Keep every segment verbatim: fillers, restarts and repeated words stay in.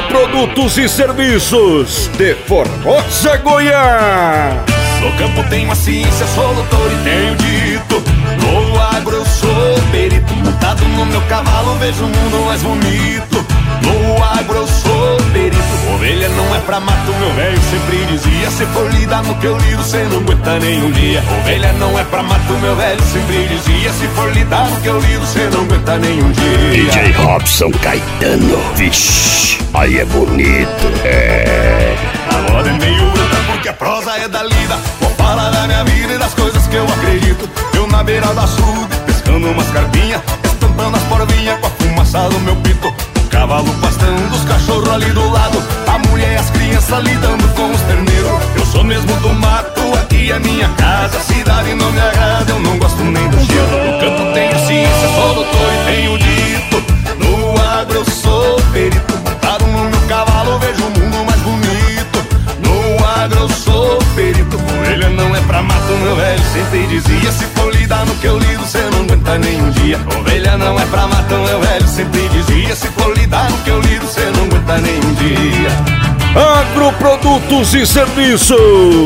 Agroprodutos e Serviços de Formosa, Goiás. No campo tenho a ciência, sou doutor e tenho dito. No agro eu sou perito, montado no meu cavalo vejo o mundo mais bonito. No agro eu sou perito, ovelha não é pra mato, meu velho sempre dizia. Se for lidar no que eu lido, cê não aguenta nem um dia. Ovelha não é pra mato, meu velho sempre dizia. Se for lidar no que eu lido, cê não aguenta nem um dia. D J Robson Caetano, vixe, aí é bonito, é. A moda é meio bruta porque a prosa é da lida. Vou falar da minha vida e das coisas que eu acredito. Eu na beira do açude, pescando umas carpinhas, estampando as porvinhas com a fumaça do meu pito. O cavalo pastando, os cachorros ali do lado, a mulher e as crianças lidando com os terneiros. Eu sou mesmo do mato, aqui é minha casa. A cidade não me agrada, eu não gosto nem do cheiro. No campo tenho ciência, sou doutor e tenho dito. No agro eu sou perito, montado no meu cavalo vejo o mundo mais bonito. No agro eu sou perito, ovelha não é pra mato, meu velho sempre dizia. Se for lidar no que eu lido, cê não aguenta nem um dia. Ovelha não é pra mato, meu velho sempre dizia. Se for lidar no que eu lido, cê não aguenta nem um dia. Agroprodutos e Serviços.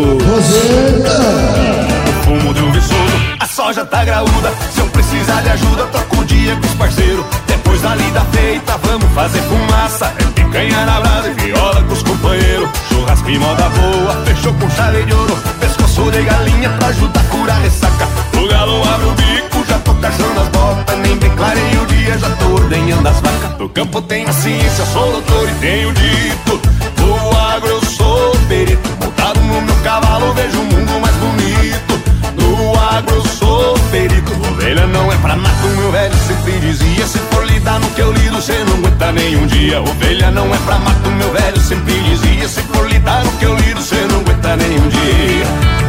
O fumo deu viçoso, a soja tá graúda. Se eu precisar de ajuda, troco o dia com os parceiros. Depois da lida feita, vamos fazer fumaça. É picanha na brasa e viola com os companheiros. Churrasco e moda boa, fechou com chave de ouro. Pescoço de galinha pra ajudar a curar a ressaca. O galo abre o bico, já tô cachando as botas. Nem bem clarei o dia, já tô ordenhando as vacas. No campo tenho a ciência, sou doutor e tenho dito. No agro eu sou perito, montado no meu cavalo vejo o mundo mais bonito. No agro eu sou perito, ovelha não é pra mato, meu velho sempre dizia. Se for lidar no que eu lido, cê não aguenta nem um dia. Ovelha não é pra mato, meu velho sempre dizia. Se for lidar no que eu lido, cê não aguenta nem um dia.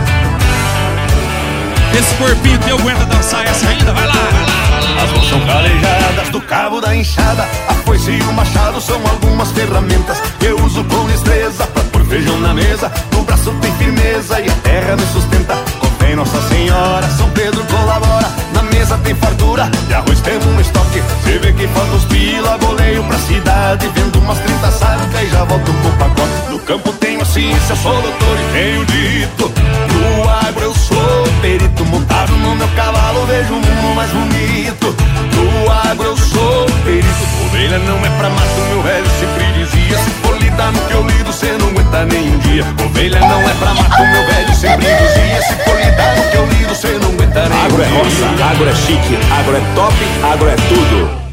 Esse corpinho teu aguenta dançar essa ainda? Vai lá, vai lá, vai lá. As mãos são calejadas do cabo da enxada. A foice e o machado são algumas ferramentas que eu uso com destreza pra pôr feijão na mesa. No braço tem firmeza e a terra me sustenta. Confé em Nossa Senhora, São Pedro colabora. Na mesa tem fartura, de arroz temos um estoque. Cê vê que falta os pila, goleio pra cidade. Vendo umas trinta sacas e já volto com o pacote. No campo tenho a ciência, sou doutor e tenho dito. No agro eu sou perito, montado no meu cavalo vejo o mundo mais bonito. No agro eu sou perito, ovelha não é pra mato, meu velho sempre dizia. Se for lidar no que eu lido, cê não aguenta nem um dia. Ovelha não é pra mato, meu velho sempre dizia. Se for lidar no que eu lido, cê não aguenta nem um dia. Agro é roça, agro é chique, agro é top, agro é tudo.